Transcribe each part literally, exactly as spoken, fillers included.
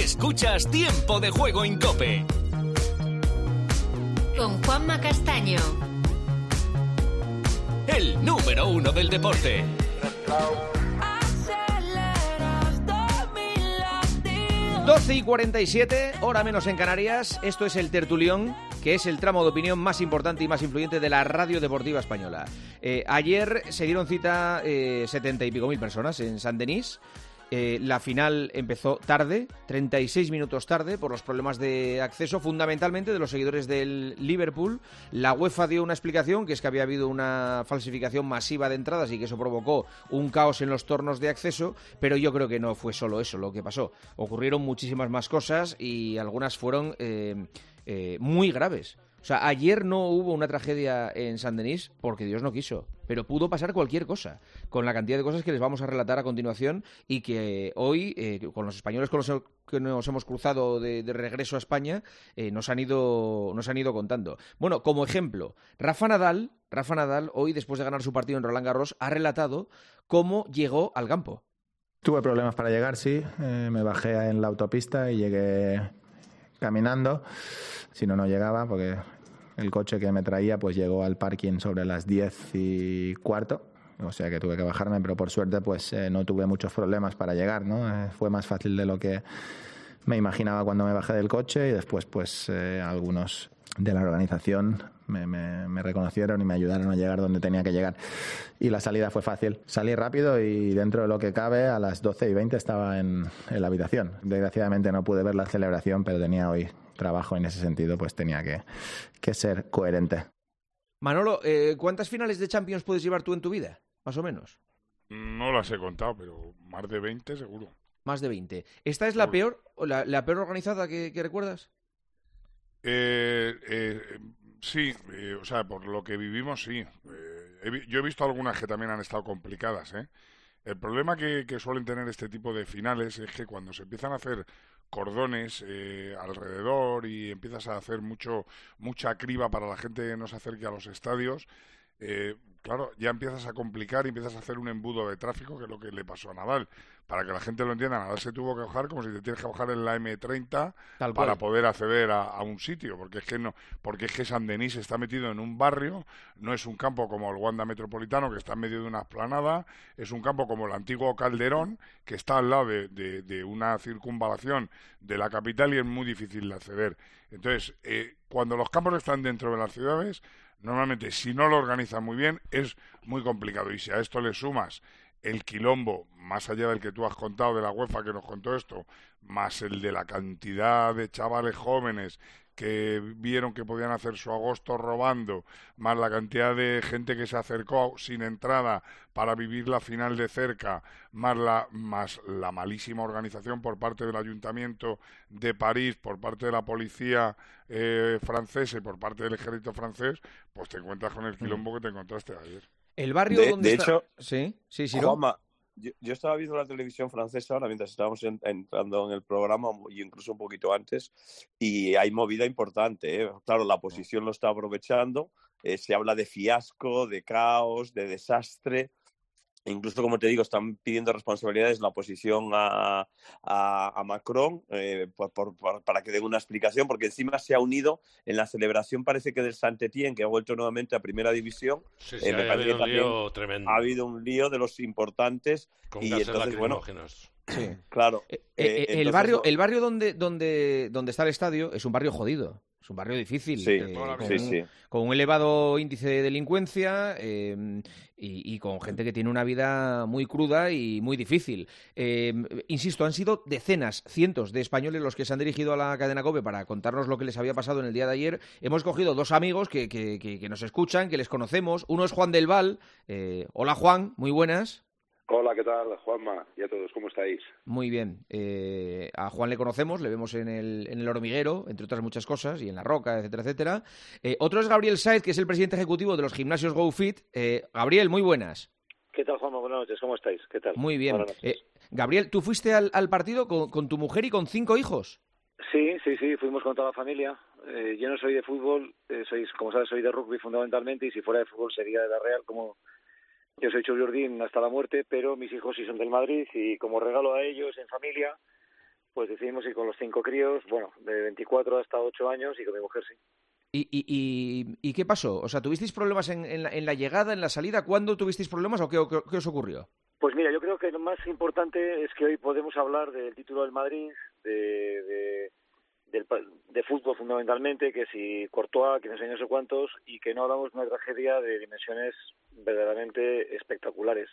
Escuchas Tiempo de Juego en COPE. Con Juanma Castaño. El número uno del deporte. doce y cuarenta y siete, hora menos en Canarias. Esto es el Tertulión, que es el tramo de opinión más importante y más influyente de la radio deportiva española. Eh, ayer se dieron cita eh, setenta y pico mil personas en Saint-Denis. Eh, la final empezó tarde, treinta y seis minutos tarde, por los problemas de acceso, fundamentalmente de los seguidores del Liverpool. La UEFA dio una explicación, que es que había habido una falsificación masiva de entradas y que eso provocó un caos en los tornos de acceso, pero yo creo que no fue solo eso lo que pasó. Ocurrieron muchísimas más cosas y algunas fueron eh, eh, muy graves. O sea, ayer no hubo una tragedia en Saint-Denis porque Dios no quiso, pero pudo pasar cualquier cosa, con la cantidad de cosas que les vamos a relatar a continuación y que hoy, eh, con los españoles con los que nos hemos cruzado de, de regreso a España, eh, nos han ido nos han ido contando. Bueno, como ejemplo, Rafa Nadal, Rafa Nadal, hoy, después de ganar su partido en Roland Garros, ha relatado cómo llegó al campo. Tuve problemas para llegar, sí. Eh, me bajé en la autopista y llegué caminando. Si no, no llegaba porque el coche que me traía pues llegó al parking sobre las diez y cuarto, o sea que tuve que bajarme, pero por suerte pues eh, no tuve muchos problemas para llegar, ¿no? Eh, fue más fácil de lo que me imaginaba cuando me bajé del coche y después pues eh, algunos de la organización me, me, me reconocieron y me ayudaron a llegar donde tenía que llegar. Y la salida fue fácil. Salí rápido y dentro de lo que cabe a las doce y veinte estaba en, en la habitación. Desgraciadamente no pude ver la celebración, pero tenía hoy trabajo y en ese sentido pues tenía que, que ser coherente. Manolo, eh, ¿cuántas finales de Champions puedes llevar tú en tu vida? Más o menos. No las he contado, pero más de veinte seguro. Más de veinte. ¿Esta es la peor, la, la peor organizada que, que recuerdas? Eh, eh, sí, eh, o sea, por lo que vivimos, sí. Eh, he, yo he visto algunas que también han estado complicadas, ¿eh? El problema que, que suelen tener este tipo de finales es que cuando se empiezan a hacer cordones eh, alrededor y empiezas a hacer mucho mucha criba para la gente que no se acerque a los estadios, eh, claro, ya empiezas a complicar y empiezas a hacer un embudo de tráfico, que es lo que le pasó a Nadal. Para que la gente lo entienda, Nadal se tuvo que bajar como si te tienes que bajar en la eme treinta para poder acceder a, a un sitio, porque es que no, porque es que Saint-Denis está metido en un barrio, no es un campo como el Wanda Metropolitano, que está en medio de una explanada, es un campo como el antiguo Calderón, que está al lado de, de, de una circunvalación de la capital y es muy difícil de acceder. Entonces, eh, cuando los campos están dentro de las ciudades, normalmente, si no lo organizan muy bien, es muy complicado. Y si a esto le sumas el quilombo, más allá del que tú has contado de la UEFA que nos contó esto, más el de la cantidad de chavales jóvenes que vieron que podían hacer su agosto robando, más la cantidad de gente que se acercó sin entrada para vivir la final de cerca, más la, más la malísima organización por parte del Ayuntamiento de París, por parte de la policía eh, francesa y por parte del ejército francés, pues te encuentras con el quilombo que te encontraste ayer. El barrio de, donde de está... hecho, sí, sí, sí, ¿no? Juanma, yo, yo estaba viendo la televisión francesa ahora mientras estábamos en, entrando en el programa y incluso un poquito antes, y hay movida importante, ¿eh? Claro, la oposición lo está aprovechando, eh, se habla de fiasco, de caos, de desastre. Incluso, como te digo, están pidiendo responsabilidades la oposición a, a, a Macron eh, por, por, por, para que dé una explicación, porque encima se ha unido en la celebración, parece que del Saint-Étienne, que ha vuelto nuevamente a Primera División. Sí, sí, eh, me ha parece habido que un lío también tremendo. Ha habido un lío de los importantes. Con y gases entonces, bueno, lacrimógenos. Sí. Claro. Eh, Eh, eh, entonces, el barrio, no... el barrio donde, donde, donde está el estadio es un barrio jodido. Es un barrio difícil, sí, eh, con, sí, un, sí. con un elevado índice de delincuencia eh, y, y con gente que tiene una vida muy cruda y muy difícil. Eh, insisto, han sido decenas, cientos de españoles los que se han dirigido a la cadena COPE para contarnos lo que les había pasado en el día de ayer. Hemos cogido dos amigos que, que, que, que nos escuchan, que les conocemos. Uno es Juan del Val. Eh, hola, Juan, muy buenas. Hola, ¿qué tal, Juanma? Y a todos, ¿cómo estáis? Muy bien. Eh, a Juan le conocemos, le vemos en el, en el hormiguero, entre otras muchas cosas, y en la roca, etcétera, etcétera. Eh, otro es Gabriel Saez, que es el presidente ejecutivo de los gimnasios GoFit. Eh, Gabriel, muy buenas. ¿Qué tal, Juanma? Buenas noches, ¿cómo estáis? ¿Qué tal? Muy bien. Eh, Gabriel, ¿tú fuiste al, al partido con, con tu mujer y con cinco hijos? Sí, sí, sí, fuimos con toda la familia. Eh, yo no soy de fútbol, eh, soy, como sabes, soy de rugby fundamentalmente, y si fuera de fútbol sería de la Real, como... Yo soy Churriordín hasta la muerte, pero mis hijos sí son del Madrid y como regalo a ellos en familia, Pues decidimos ir con los cinco críos, bueno, de veinticuatro hasta ocho años y con mi mujer sí. ¿Y, y, y, y qué pasó? O sea, ¿tuvisteis problemas en, en, la, en la llegada, en la salida? ¿Cuándo tuvisteis problemas o qué, qué, qué os ocurrió? Pues mira, yo creo que lo más importante es que hoy podemos hablar del título del Madrid, de, de, del, de fútbol fundamentalmente, que si Courtois, que no sé no sé cuántos, y que no hablamos de una tragedia de dimensiones verdaderamente espectaculares.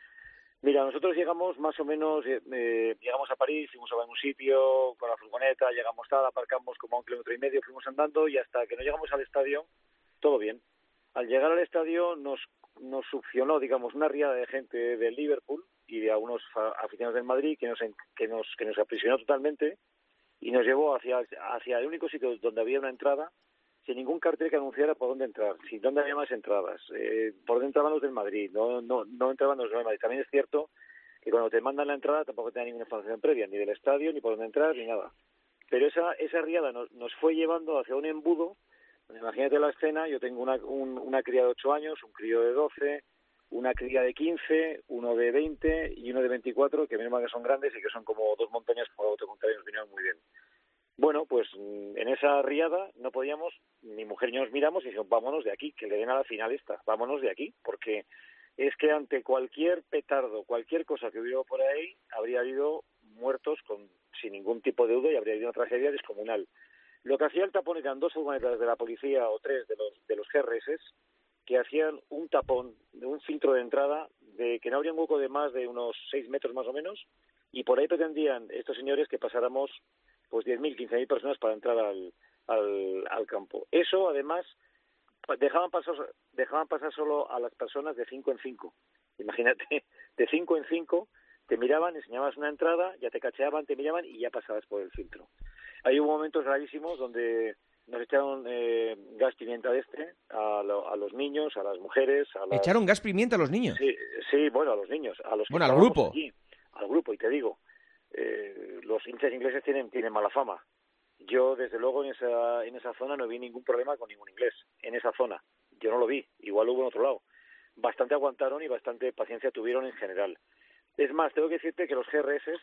Mira, nosotros llegamos más o menos, eh, llegamos a París, fuimos a un sitio con la furgoneta, llegamos tal, aparcamos como a un kilómetro y medio, fuimos andando y hasta que no llegamos al estadio, todo bien. Al llegar al estadio nos, nos succionó, digamos, una riada de gente del Liverpool y de algunos aficionados del Madrid que nos, que nos, que nos aprisionó totalmente y nos llevó hacia, hacia el único sitio donde había una entrada sin ningún cartel que anunciara por dónde entrar, sin dónde había más entradas, eh, por dónde entraban los del Madrid, no, no, no entraban los del Madrid. También es cierto que cuando te mandan la entrada tampoco te dan ninguna información previa, ni del estadio, ni por dónde entrar, ni nada. Pero esa, esa riada nos, nos fue llevando hacia un embudo. Imagínate la escena, yo tengo una, un, una cría de ocho años, un crío de doce, una cría de quince, uno de veinte y uno de veinticuatro, que menos mal que son grandes y que son como dos montañas, como te contaré, nos vinieron muy bien. Bueno, pues en esa riada no podíamos, mi mujer y yo nos miramos y dijimos, vámonos de aquí, que le den a la final esta, vámonos de aquí, porque es que ante cualquier petardo, cualquier cosa que hubiera por ahí, habría habido muertos con sin ningún tipo de duda y habría habido una tragedia descomunal. Lo que hacía el tapón eran dos furgonetas de la policía o tres de los de los G R S que hacían un tapón, de un filtro de entrada, de que no habría un hueco de más de unos seis metros más o menos, y por ahí pretendían estos señores que pasáramos pues diez mil, quince mil personas para entrar al, al, al campo. Eso, además, dejaban pasar, dejaban pasar solo a las personas de cinco en cinco. Imagínate, de cinco en cinco, te miraban, enseñabas una entrada, ya te cacheaban, te miraban y ya pasabas por el filtro. Hay hubo momentos gravísimos donde nos echaron eh, gas pimienta de este a, lo, a los niños, a las mujeres. A las... ¿Echaron gas pimienta a los niños? Sí, sí, bueno, a los niños. A los que bueno, al grupo. Allí, al grupo, y te digo, eh, los hinchas ingleses tienen, tienen mala fama. Yo, desde luego, en esa, en esa zona no vi ningún problema con ningún inglés. En esa zona. Yo no lo vi. Igual lo hubo en otro lado. Bastante aguantaron y bastante paciencia tuvieron en general. Es más, tengo que decirte que los G R S...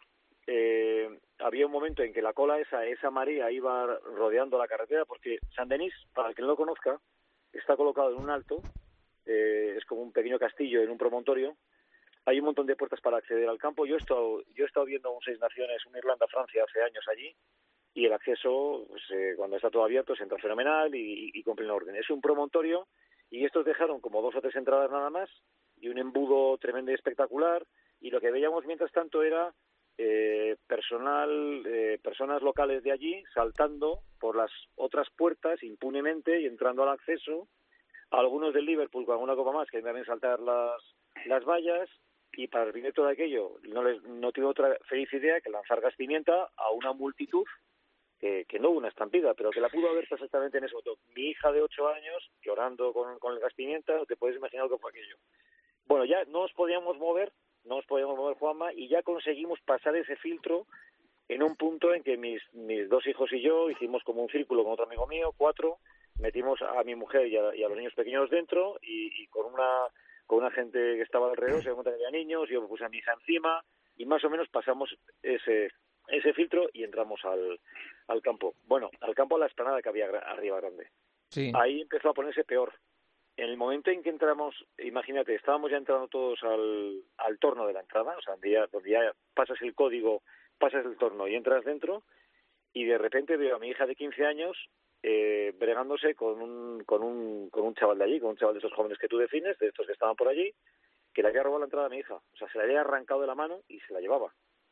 Eh, había un momento en que la cola esa, esa María iba rodeando la carretera, porque Saint-Denis, para el que no lo conozca, está colocado en un alto, eh, es como un pequeño castillo en un promontorio, hay un montón de puertas para acceder al campo. Yo he estado, yo he estado viendo un Seis Naciones, un Irlanda-Francia hace años allí, y el acceso, pues, eh, cuando está todo abierto, se entra fenomenal y, y, y con pleno orden. Es un promontorio, y estos dejaron como dos o tres entradas nada más, y un embudo tremendo y espectacular, y lo que veíamos mientras tanto era Eh, personal, eh, personas locales de allí saltando por las otras puertas impunemente y entrando al acceso, algunos del Liverpool con alguna copa más que deben saltar las, las vallas, y para repetir todo aquello no les no tuve otra feliz idea que lanzar gas pimienta a una multitud que, que no hubo una estampida, pero que la pudo haber perfectamente en ese momento. Mi hija de ocho años llorando con, con el gas pimienta, no te puedes imaginar lo que fue aquello. Bueno, ya no nos podíamos mover no nos podíamos mover, Juanma, y ya conseguimos pasar ese filtro en un punto en que mis, mis dos hijos y yo hicimos como un círculo con otro amigo mío, cuatro, metimos a mi mujer y a, y a los niños pequeños dentro, y, y con una con una gente que estaba alrededor, se dio cuenta que había niños, yo me puse a mi hija encima, y más o menos pasamos ese ese filtro y entramos al, al campo. Bueno, al campo, a la explanada que había arriba grande. Sí. Ahí empezó a ponerse peor. En el momento en que entramos, imagínate, estábamos ya entrando todos al, al torno de la entrada, o sea, donde ya, donde ya pasas el código, pasas el torno y entras dentro, y de repente veo a mi hija de quince años eh, bregándose con un, con, un, con un chaval de allí, con un chaval de esos jóvenes que tú defines, de estos que estaban por allí, que le había robado la entrada a mi hija. O sea, se la había arrancado de la mano y se la llevaba.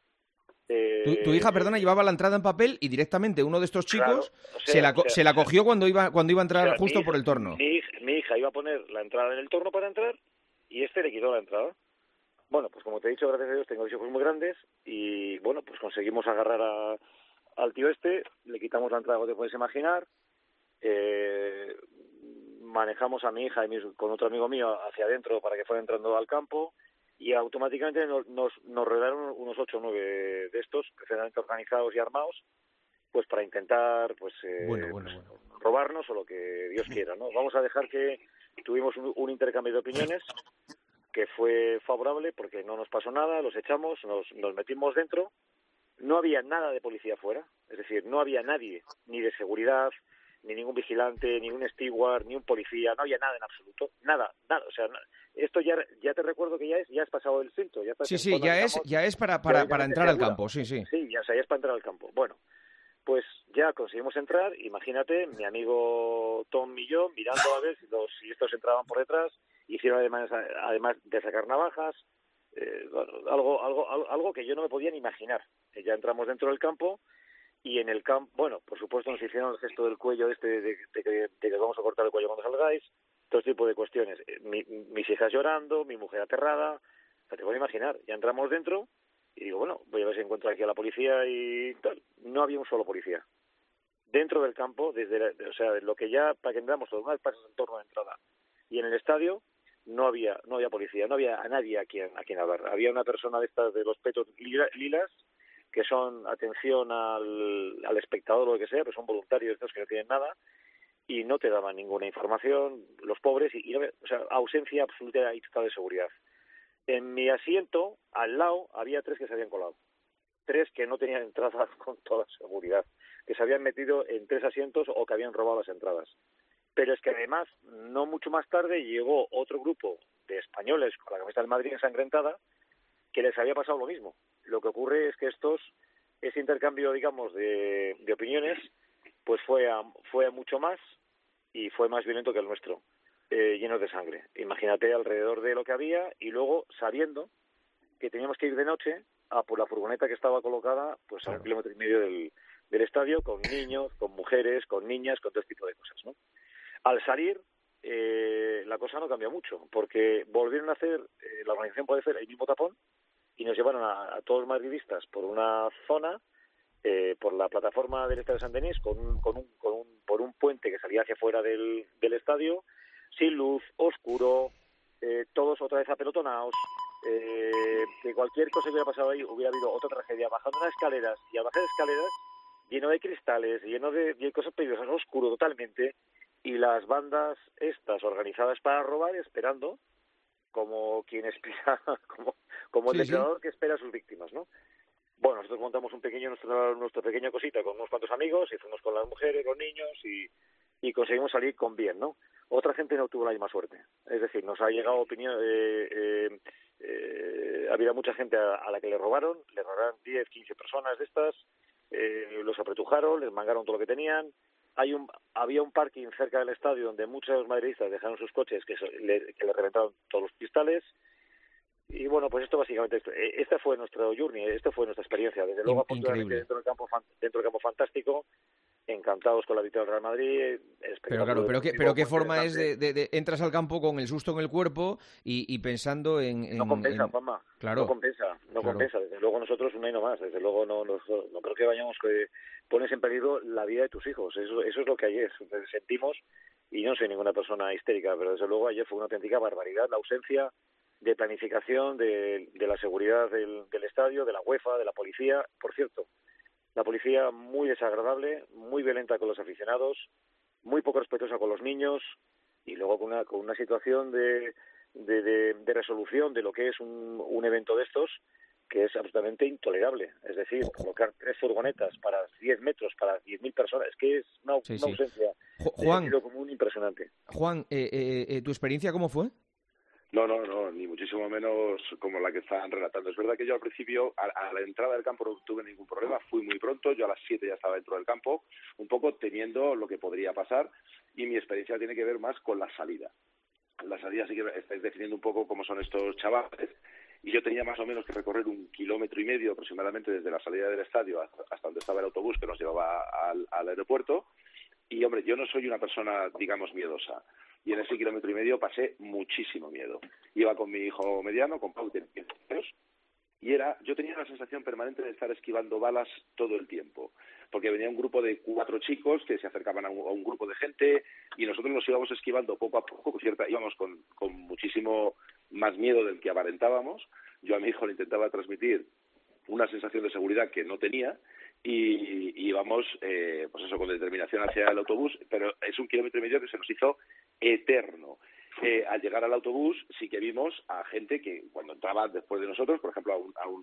Eh, tu, tu hija, perdona, llevaba la entrada en papel y directamente uno de estos chicos claro, o sea, se, la, o sea, se la cogió cuando iba cuando iba a entrar, o sea, justo hija, por el torno. Mi, mi hija iba a poner la entrada en el torno para entrar y este le quitó la entrada. Bueno, pues como te he dicho, gracias a Dios tengo dos hijos muy grandes y bueno, pues conseguimos agarrar a, al tío este, le quitamos la entrada, como te puedes imaginar, eh, manejamos a mi hija y mis, con otro amigo mío hacia adentro para que fuera entrando al campo, y automáticamente nos, nos, nos rodearon unos ocho o nueve de estos, perfectamente organizados y armados, pues para intentar pues, eh, bueno, bueno, bueno. robarnos o lo que Dios quiera, ¿no? Vamos a dejar que tuvimos un, un intercambio de opiniones que fue favorable porque no nos pasó nada, los echamos, nos, nos metimos dentro, no había nada de policía fuera, es decir, no había nadie, ni de seguridad, ni ningún vigilante, ni un steward, ni un policía, no había nada en absoluto, nada, nada, o sea, no, esto ya ya te recuerdo que ya es ya has pasado el filtro, ya estás Sí, en sí, zona, ya digamos, es ya es para para, para entrar segura. al campo, sí, sí. Sí, ya, o sea, ya es para entrar al campo. Bueno, pues ya conseguimos entrar, imagínate, mi amigo Tom y yo mirando a ver si, los, si estos entraban por detrás, hicieron además, además de sacar navajas, eh, bueno, algo, algo, algo, algo que yo no me podía ni imaginar. Eh, ya entramos dentro del campo y en el campo, bueno, por supuesto nos hicieron el gesto del cuello este de, de, de, de que vamos a cortar el cuello cuando salgáis, todo este tipo de cuestiones. Eh, mi, mis hijas llorando, mi mujer aterrada, o sea, te puedo imaginar, ya entramos dentro. Y digo, bueno, voy a ver si encuentro aquí a la policía y tal. No había un solo policía. Dentro del campo, desde la, o sea, lo que ya, para que entramos todos, unas pasos en torno a la entrada. Y en el estadio no había no había policía, no había a nadie a quien a quien hablar. Había una persona de estas de los petos lila, lilas, que son atención al, al espectador o lo que sea, pero son voluntarios estos que no tienen nada, y no te daban ninguna información, los pobres, y, y o sea, ausencia absoluta y total de seguridad. En mi asiento, al lado, había tres que se habían colado. Tres que no tenían entradas con toda seguridad. Que se habían metido en tres asientos o que habían robado las entradas. Pero es que además, no mucho más tarde, llegó otro grupo de españoles con la camiseta del Madrid ensangrentada que les había pasado lo mismo. Lo que ocurre es que estos, ese intercambio, digamos, de, de opiniones, pues fue a, fue a mucho más y fue más violento que el nuestro. Eh, llenos de sangre. Imagínate alrededor de lo que había y luego sabiendo que teníamos que ir de noche a por la furgoneta que estaba colocada pues claro. a un kilómetro y medio del, del estadio con niños, con mujeres, con niñas, con todo este tipo de cosas, ¿no? Al salir eh, la cosa no cambió mucho porque volvieron a hacer, eh, la organización puede hacer el mismo tapón y nos llevaron a, a todos los madridistas por una zona eh, por la plataforma del estadio de San Denis con un, con un, con un, por un puente que salía hacia fuera del, del estadio sin luz, oscuro, eh, todos otra vez apelotonados, eh, que cualquier cosa que hubiera pasado ahí hubiera habido otra tragedia, bajando unas escaleras, y al bajar escaleras, lleno de cristales, lleno de, de cosas peligrosas, oscuro totalmente, y las bandas estas organizadas para robar esperando, como quien espera, como, como el sí, depredador sí. que espera a sus víctimas, ¿no? Bueno, nosotros montamos un pequeño, nuestra, nuestra pequeña cosita con unos cuantos amigos, y fuimos con las mujeres, los niños, y, y conseguimos salir con bien, ¿no? Otra gente no tuvo la misma suerte. Es decir, nos ha llegado opinión... Eh, eh, eh, había mucha gente a, a la que le robaron, le robaron diez, quince personas de estas, eh, los apretujaron, les mangaron todo lo que tenían. Hay un, había un parking cerca del estadio donde muchos madridistas dejaron sus coches que, se, le, que le reventaron todos los cristales. Y bueno, pues esto básicamente, esto, esta fue nuestro journey, esta fue nuestra experiencia. Desde luego, afortunadamente, dentro del campo, dentro del campo fantástico, encantados con la victoria del Real Madrid. Pero claro, pero qué, pero qué forma es de, de, de entras al campo con el susto en el cuerpo y, y pensando en, en... No compensa, en... Juanma. Claro. No compensa, no claro. compensa. Desde luego nosotros un menos más. Desde luego no, no, no creo que vayamos que pones en peligro la vida de tus hijos. Eso, eso es lo que ayer sentimos y no soy ninguna persona histérica, pero desde luego ayer fue una auténtica barbaridad. La ausencia de planificación de, de la seguridad del, del estadio, de la UEFA, de la policía. Por cierto, la policía muy desagradable, muy violenta con los aficionados, muy poco respetuosa con los niños y luego con una, con una situación de, de, de, de resolución de lo que es un, un evento de estos que es absolutamente intolerable. Es decir, colocar tres furgonetas para diez metros, para diez mil personas, es que es una, sí, una sí. ausencia Juan, de sentido común impresionante. Juan, eh, eh, eh, ¿tu experiencia cómo fue? No, no, no, ni muchísimo menos como la que están relatando. Es verdad que yo al principio, a, a la entrada del campo no tuve ningún problema, fui muy pronto, yo a las siete ya estaba dentro del campo, un poco temiendo lo que podría pasar, y mi experiencia tiene que ver más con la salida. La salida sí que estáis definiendo un poco cómo son estos chavales, y yo tenía más o menos que recorrer un kilómetro y medio aproximadamente desde la salida del estadio hasta, hasta donde estaba el autobús que nos llevaba al, al aeropuerto, y hombre, yo no soy una persona, digamos, miedosa. Y en ese kilómetro y medio pasé muchísimo miedo. Iba con mi hijo mediano, con Pau, de diez años, y era, yo tenía la sensación permanente de estar esquivando balas todo el tiempo, porque venía un grupo de cuatro chicos que se acercaban a un, a un grupo de gente y nosotros nos íbamos esquivando poco a poco, cierta, íbamos con, con muchísimo más miedo del que aparentábamos. Yo a mi hijo le intentaba transmitir una sensación de seguridad que no tenía y, y íbamos, eh, pues eso, con determinación hacia el autobús, pero es un kilómetro y medio que se nos hizo eterno. Eh, al llegar al autobús sí que vimos a gente que cuando entraba después de nosotros, por ejemplo a un, a un,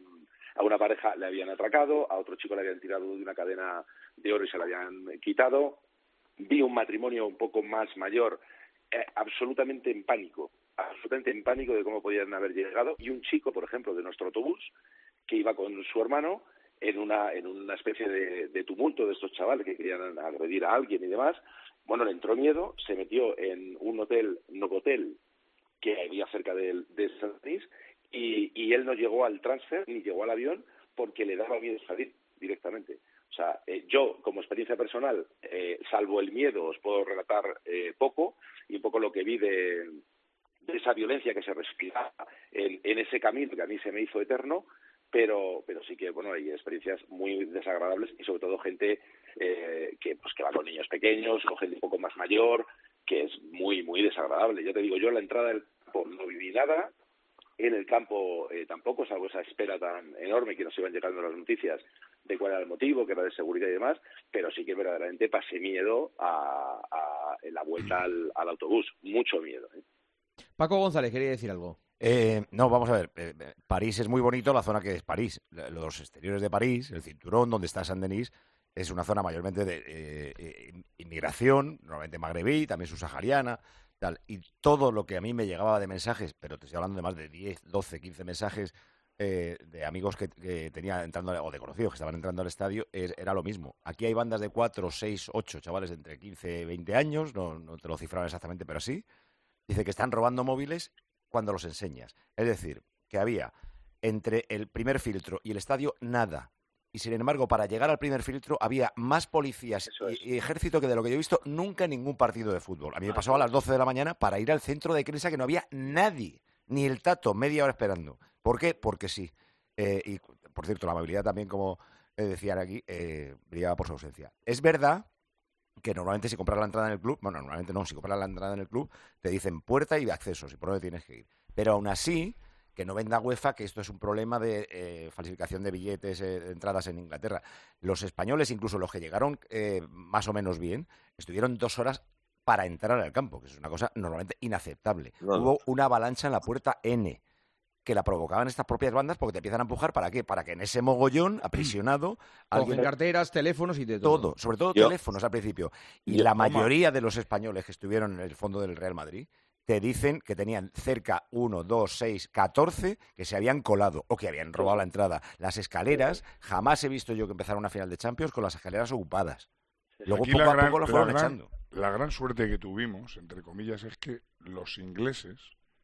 A una pareja le habían atracado, a otro chico le habían tirado de una cadena de oro y se la habían quitado. Vi un matrimonio un poco más mayor, eh, absolutamente en pánico, absolutamente en pánico de cómo podían haber llegado, y un chico, por ejemplo, de nuestro autobús, que iba con su hermano en una en una especie de, de tumulto de estos chavales que querían agredir a alguien y demás. Bueno, le entró miedo, se metió en un hotel, Novotel, que había cerca de, de San Denis, y, y él no llegó al transfer ni llegó al avión porque le daba miedo salir directamente. O sea, eh, yo, como experiencia personal, eh, salvo el miedo, os puedo relatar eh, poco, y un poco lo que vi de, de esa violencia que se respiraba en, en ese camino que a mí se me hizo eterno, pero pero sí que, bueno, hay experiencias muy desagradables, y sobre todo gente eh, que pues que va con niños pequeños o gente un poco más mayor, que es muy, muy desagradable. Yo te digo, yo en la entrada del campo no viví nada, en el campo eh, tampoco, salvo esa espera tan enorme que nos iban llegando las noticias de cuál era el motivo, que era de seguridad y demás, pero sí que verdaderamente pasé miedo a, a, en la vuelta al, al autobús, mucho miedo, ¿eh? Paco González, quería decir algo. Eh, no, vamos a ver. Eh, París es muy bonito, la zona que es París. Los exteriores de París, el cinturón donde está Saint-Denis, es una zona mayormente de eh, eh, inmigración, normalmente magrebí, también subsahariana, tal. Y todo lo que a mí me llegaba de mensajes, pero te estoy hablando de más de diez, doce, quince mensajes eh, de amigos que, que tenía entrando, o de conocidos que estaban entrando al estadio, es, era lo mismo. Aquí hay bandas de cuatro, seis, ocho chavales de entre quince y veinte años, no, no te lo cifraron exactamente, pero sí. Dice que están robando móviles cuando los enseñas. Es decir, que había entre el primer filtro y el estadio nada. Y sin embargo, para llegar al primer filtro había más policías y, y ejército que de lo que yo he visto nunca en ningún partido de fútbol. A mí me pasó a las doce de la mañana para ir al centro de prensa que no había nadie, ni el tato, media hora esperando. ¿Por qué? Porque sí. Eh, y, por cierto, la amabilidad también, como eh, decían aquí, eh, brillaba por su ausencia. Es verdad que normalmente si compras la entrada en el club, bueno, normalmente no, si compras la entrada en el club, te dicen puerta y accesos y por dónde tienes que ir. Pero aún así, que no venda UEFA que esto es un problema de eh, falsificación de billetes, eh, de entradas en Inglaterra. Los españoles, incluso los que llegaron eh, más o menos bien, estuvieron dos horas para entrar al campo, que es una cosa normalmente inaceptable. No, no. Hubo una avalancha en la puerta N, que la provocaban estas propias bandas porque te empiezan a empujar. ¿Para qué? Para que en ese mogollón, aprisionado... Alguien... Cogen carteras, teléfonos y de todo. Todo, sobre todo Yo. teléfonos al principio. Y Yo, la toma. mayoría de los españoles que estuvieron en el fondo del Real Madrid te dicen que tenían cerca uno, dos, seis, catorce que se habían colado o que habían robado la entrada. Las escaleras, jamás he visto yo que empezara una final de Champions con las escaleras ocupadas. Luego Aquí poco la a gran, poco lo fueron la gran, echando. La gran suerte que tuvimos, entre comillas, es que los ingleses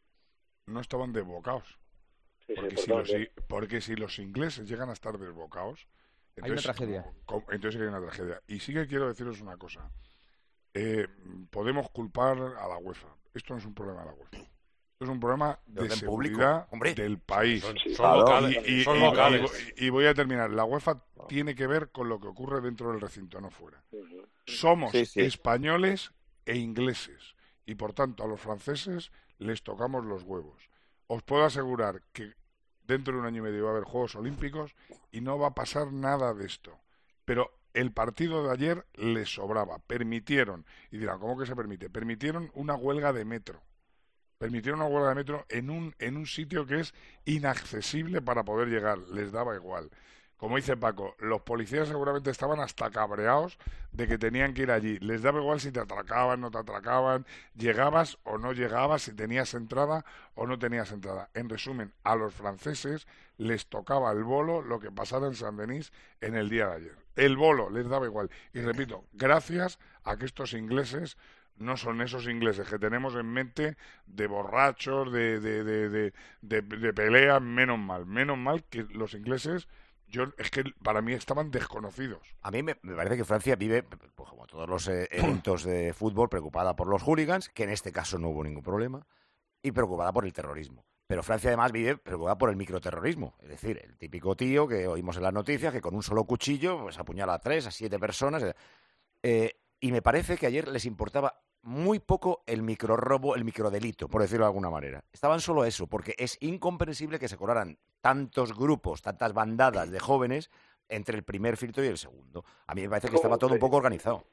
no estaban desbocados. Porque, sí, si los, porque si los ingleses llegan a estar desbocados, entonces hay una tragedia. Como, como, entonces hay una tragedia. Y sí que quiero deciros una cosa. Eh, podemos culpar a la UEFA. Esto no es un problema de la UEFA. Esto es un problema de seguridad del país. Son, son locales. Y, y, son y, locales. Y, y voy a terminar. La UEFA tiene que ver con lo que ocurre dentro del recinto, no fuera. Somos sí, sí. españoles e ingleses. Y por tanto a los franceses les tocamos los huevos. Os puedo asegurar que dentro de un año y medio va a haber Juegos Olímpicos y no va a pasar nada de esto. Pero el partido de ayer les sobraba. Permitieron, y dirán, ¿cómo que se permite? Permitieron una huelga de metro. Permitieron una huelga de metro en un, en un sitio que es inaccesible para poder llegar. Les daba igual. Como dice Paco, los policías seguramente estaban hasta cabreados de que tenían que ir allí. Les daba igual si te atracaban, no te atracaban, llegabas o no llegabas, si tenías entrada o no tenías entrada. En resumen, a los franceses les tocaba el bolo lo que pasara en Saint-Denis en el día de ayer. El bolo les daba igual. Y repito, gracias a que estos ingleses no son esos ingleses que tenemos en mente de borrachos, de, de, de, de, de, de peleas, menos mal. Menos mal que los ingleses... Yo, es que para mí estaban desconocidos. A mí me, me parece que Francia vive, pues, como todos los eh, eventos de fútbol, preocupada por los hooligans, que en este caso no hubo ningún problema, y preocupada por el terrorismo. Pero Francia además vive preocupada por el microterrorismo. Es decir, el típico tío que oímos en las noticias que con un solo cuchillo pues apuñala a tres, a siete personas. Eh, y me parece que ayer les importaba muy poco el microrrobo, el microdelito, por decirlo de alguna manera. Estaban solo eso, porque es incomprensible que se colaran tantos grupos, tantas bandadas de jóvenes entre el primer filtro y el segundo. A mí me parece que estaba todo un poco organizado.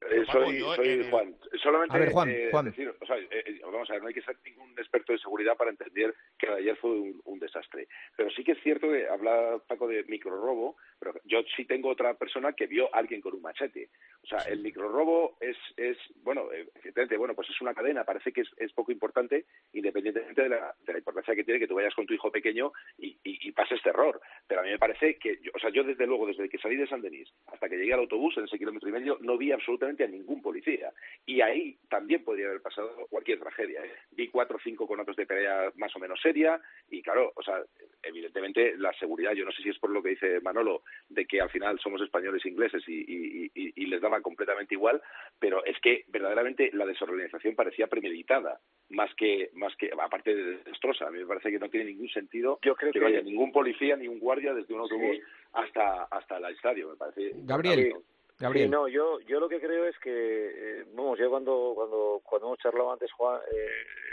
Eh, soy Paco, soy el... Juan. Solamente a ver, Juan, eh, Juan. decir, o sea, eh, vamos a ver, no hay que ser ningún experto de seguridad para entender que ayer fue un, un desastre. Pero sí que es cierto que habla Paco de microrobo, pero yo sí tengo otra persona que vio a alguien con un machete. O sea, el microrobo es, es bueno, evidentemente, bueno, pues es una cadena, parece que es, es poco importante, independientemente de la, de la importancia que tiene que tú vayas con tu hijo pequeño y, y, y pases terror. Pero a mí me parece que, yo, o sea, yo desde luego, desde que salí de San Denis hasta que llegué al autobús, en ese kilómetro y medio, no vi absolutamente a ningún policía. Y ahí también podría haber pasado cualquier tragedia. ¿eh? Vi cuatro o cinco conatos de pelea más o menos seria y, claro, o sea, evidentemente la seguridad, yo no sé si es por lo que dice Manolo, de que al final somos españoles e ingleses y, y, y, y les daba completamente igual, pero es que verdaderamente la desorganización parecía premeditada, más que, más que aparte de desastrosa. A mí me parece que no tiene ningún sentido Yo creo que, que no haya ningún policía ni un guardia desde un autobús Sí. hasta hasta el estadio. Me parece. Gabriel, Gabriel. Sí, no, yo yo lo que creo es que, eh, vamos, yo cuando cuando cuando hemos charlado antes, Juan, eh,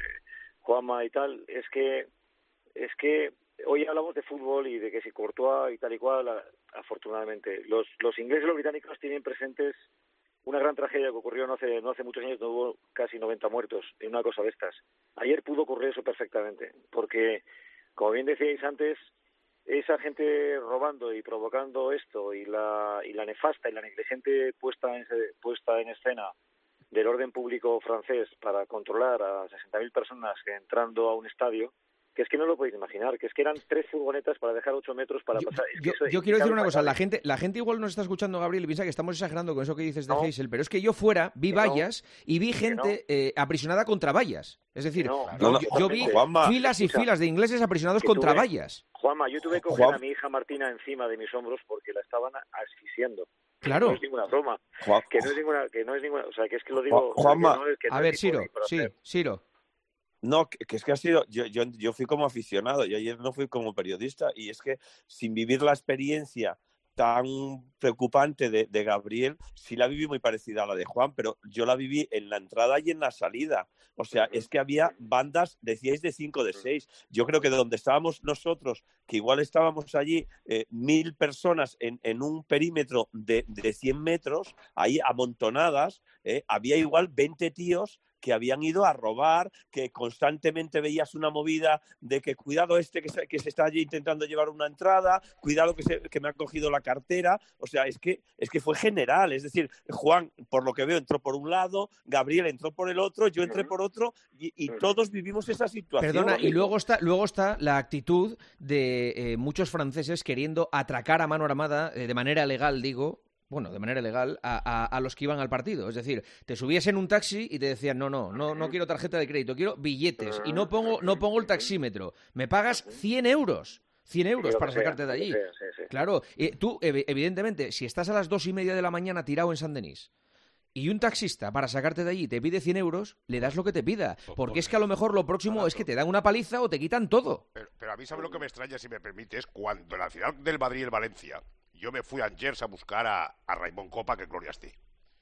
Juanma y tal, es que es que hoy hablamos de fútbol y de que si Courtois y tal y cual, a- afortunadamente. Los los ingleses y los británicos tienen presentes una gran tragedia que ocurrió no hace no hace muchos años, no hubo casi noventa muertos en una cosa de estas. Ayer pudo ocurrir eso perfectamente, porque, como bien decíais antes, esa gente robando y provocando esto y la y la nefasta y la negligente puesta en, puesta en escena del orden público francés para controlar a sesenta mil personas entrando a un estadio, que es que no lo podéis imaginar, que es que eran tres furgonetas para dejar ocho metros para Yo, pasar. Es que yo- eso yo es quiero decir una inexplicable cosa, para la nadie. gente, la gente igual nos está escuchando, Gabriel, y piensa que estamos exagerando con eso que dices de No. Heysel, pero es que yo fuera vi Que no. vallas y vi gente eh, aprisionada contra vallas. Es decir, no. yo, No, no, yo- yo vi Juanma, filas y escucha, filas de ingleses aprisionados que contra tuve- vallas. Juanma, yo tuve que coger Juan- a mi hija Martina encima de mis hombros porque la estaban asfixiando. Claro. No es ninguna broma. Juan- Que no es ninguna, que no es ninguna, o sea, que es que lo digo. Juan- Juanma. que no es- que no A es ver, ni por- Siro, ni por sí, hacer. Siro. No, que, que es que ha sido, yo, yo, yo fui como aficionado, yo ayer no fui como periodista, y es que sin vivir la experiencia tan preocupante de, de Gabriel, sí la viví muy parecida a la de Juan, pero yo la viví en la entrada y en la salida. O sea, es que había bandas, decíais de cinco, de seis. Yo creo que de donde estábamos nosotros, que igual estábamos allí eh, mil personas en, en un perímetro de, de cien metros, ahí amontonadas, eh, había igual veinte tíos que habían ido a robar, que constantemente veías una movida de que cuidado este que se, que se está allí intentando llevar una entrada, cuidado que, se, que me ha cogido la cartera. O sea, es que, es que fue general. Es decir, Juan, por lo que veo, entró por un lado, Gabriel entró por el otro, yo entré por otro, y, y todos vivimos esa situación. Perdona, y luego está, luego está la actitud de eh, muchos franceses queriendo atracar a mano armada, eh, de manera legal, digo, bueno, de manera legal, a, a, a los que iban al partido. Es decir, te subías en un taxi y te decían, no, no, no, no quiero tarjeta de crédito, quiero billetes, y no pongo, no pongo el taxímetro. Me pagas cien euros. cien euros Lo que para sea, sacarte de lo que allí. sea, sí, sí. Claro, y tú, ev- evidentemente, si estás a las dos y media de la mañana tirado en San Denis y un taxista para sacarte de allí te pide cien euros, le das lo que te pida. Porque es que a lo mejor lo próximo es que te dan una paliza o te quitan todo. Pero, pero a mí, ¿sabe lo que me extraña, si me permite? Es cuando en la final del Madrid y el Valencia, yo me fui a Angers a buscar a, a Raimon Copa, que gloria esté.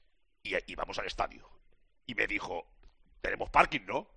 Y íbamos al estadio. Y me dijo, tenemos parking, ¿no?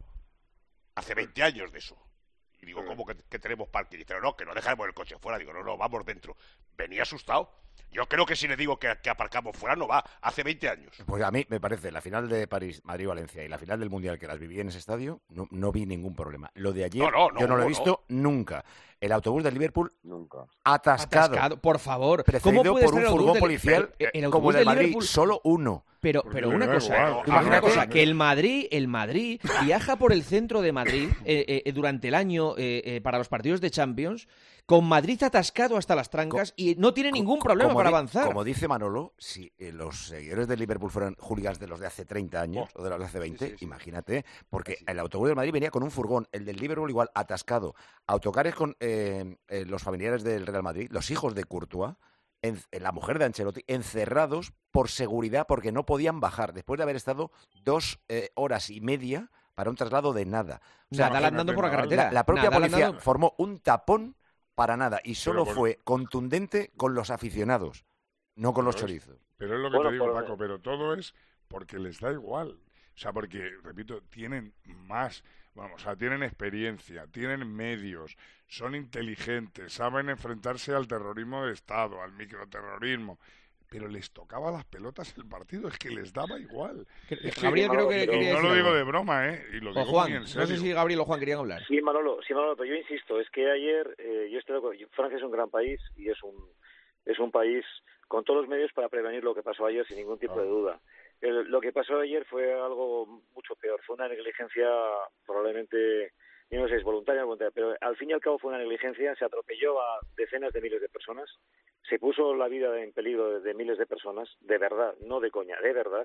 Hace veinte años de eso. Y digo, ¿cómo que, que tenemos parking? Y dice, no, no, que no dejaremos el coche fuera. Digo, no, no, vamos dentro. Venía asustado. Yo creo que si le digo que, que aparcamos fuera, no va. Hace veinte años. Pues a mí me parece, la final de París, Madrid-Valencia y la final del Mundial que las viví en ese estadio, no, no vi ningún problema. Lo de ayer, No, no, no, yo no lo he no, visto nunca. El autobús del Liverpool, Nunca. atascado. Atascado, por favor. Precedido ¿Cómo puede por un ser el autobús furgón del- policial el- el como autobús el del del Madrid, Liverpool? solo uno. Pero, Porque pero me una da cosa, igual. una Imagínate- cosa, que el Madrid, el Madrid viaja por el centro de Madrid eh, eh, durante el año eh, eh, para los partidos de Champions, con Madrid atascado hasta las trancas y no tiene ningún Co- problema como para di- avanzar. Como dice Manolo, si eh, los seguidores del Liverpool fueran hooligans de los de hace treinta años o de los de hace veinte, sí, sí. imagínate, porque el autobús del Madrid venía con un furgón, el del Liverpool igual atascado, autocares con eh, eh, los familiares del Real Madrid, los hijos de Courtois, en, en la mujer de Ancelotti, encerrados por seguridad porque no podían bajar, después de haber estado dos eh, horas y media para un traslado de nada. O sea, Nadal andando por la Nadal- carretera. la, la propia Nadal policía andando- formó un tapón para nada y solo por- fue contundente con los aficionados, no con los Pero es- chorizos. Pero es lo que Bueno, te digo, por- Paco, pero todo es porque les da igual. O sea, porque, repito, tienen más, vamos, o sea, tienen experiencia, tienen medios, son inteligentes, saben enfrentarse al terrorismo de Estado, al microterrorismo. pero les tocaba las pelotas el partido, es que les daba igual. Es que, Gabriel creo que y quería no decir lo digo algo. de broma, ¿eh? Y lo O digo Juan, muy en no serio. sé si Gabriel o Juan querían hablar. Sí, Manolo, sí, Manolo, pero yo insisto, es que ayer, eh, yo estoy de acuerdo, Francia es un gran país y es un, es un país con todos los medios para prevenir lo que pasó ayer sin ningún tipo de duda. El, lo que pasó ayer fue algo mucho peor, fue una negligencia probablemente, yo no sé, es voluntaria o voluntaria, pero al fin y al cabo fue una negligencia, se atropelló a decenas de miles de personas, se puso la vida en peligro de, de miles de personas, de verdad, no de coña, de verdad.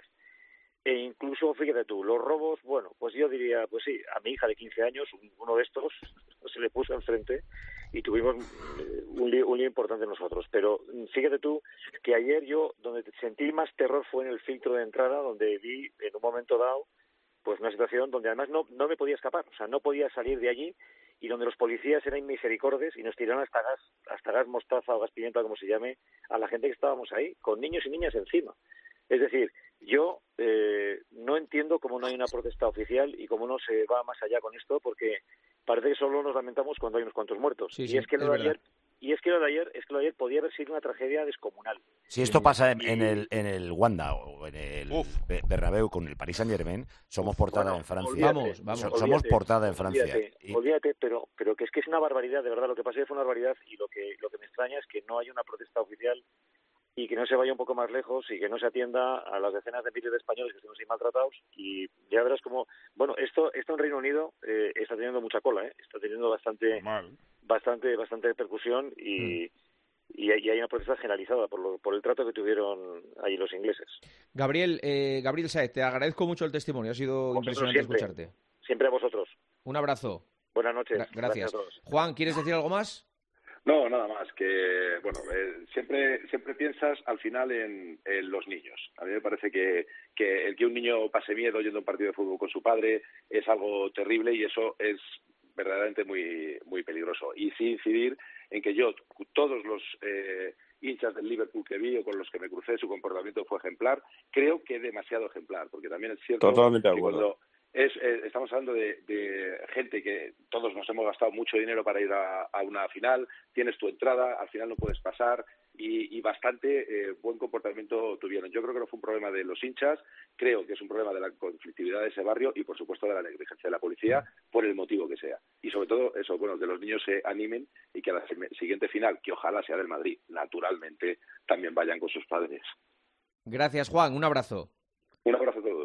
E incluso, fíjate tú, los robos, bueno, pues yo diría, pues sí, a mi hija de quince años, uno de estos se le puso enfrente y tuvimos un lío, un lío importante nosotros. Pero fíjate tú que ayer yo, donde sentí más terror fue en el filtro de entrada, donde vi en un momento dado, pues una situación donde además no, no me podía escapar, o sea, no podía salir de allí y donde los policías eran inmisericordes y nos tiraron hasta gas, hasta gas mostaza o gas pimienta, como se llame, a la gente que estábamos ahí, con niños y niñas encima. Es decir, yo eh, no entiendo cómo no hay una protesta oficial y cómo no se va más allá con esto, porque parece que solo nos lamentamos cuando hay unos cuantos muertos. Sí, y sí, es que lo es de verdad. ayer, y es que lo de ayer, es que lo de ayer podía haber sido una tragedia descomunal. Si esto pasa en, en el en el Wanda o en el Be- Bernabéu con el Paris Saint-Germain, somos portada Bueno, en Francia. olvídate, Vamos, vamos. So- olvídate, somos portada en Francia. Olvídate, Y- olvídate, pero, pero que es que es una barbaridad, de verdad, lo que pasó ayer fue una barbaridad y lo que, lo que me extraña es que no haya una protesta oficial y que no se vaya un poco más lejos y que no se atienda a las decenas de miles de españoles que estamos ahí maltratados y ya verás como, bueno, esto esto en Reino Unido eh, está teniendo mucha cola, ¿eh? Está teniendo bastante Mal. bastante bastante repercusión y, Mm. y, hay, y hay una protesta generalizada por, lo, por el trato que tuvieron ahí los ingleses. Gabriel, eh, Gabriel Sáez, te agradezco mucho el testimonio, ha sido Vosotros impresionante siempre. escucharte. Siempre a vosotros. Un abrazo. Buenas noches. Gra- gracias. a todos. Juan, ¿quieres decir algo más? No, nada más, que bueno, eh, siempre siempre piensas al final en, en los niños. A mí me parece que, que el que un niño pase miedo yendo a un partido de fútbol con su padre es algo terrible y eso es verdaderamente muy muy peligroso. Y sí incidir en que yo, todos los eh, hinchas del Liverpool que vi o con los que me crucé, su comportamiento fue ejemplar. Creo que demasiado ejemplar, porque también es cierto Totalmente de que acuerdo. cuando Es, eh, estamos hablando de, de gente que todos nos hemos gastado mucho dinero para ir a, a una final, tienes tu entrada, al final no puedes pasar y, y bastante eh, buen comportamiento tuvieron. Yo creo que no fue un problema de los hinchas, creo que es un problema de la conflictividad de ese barrio y por supuesto de la negligencia de la policía por el motivo que sea. Y sobre todo eso, bueno, que los niños se animen y que a la siguiente final, que ojalá sea del Madrid, naturalmente también vayan con sus padres. Gracias, Juan. Un abrazo. Un abrazo a todos.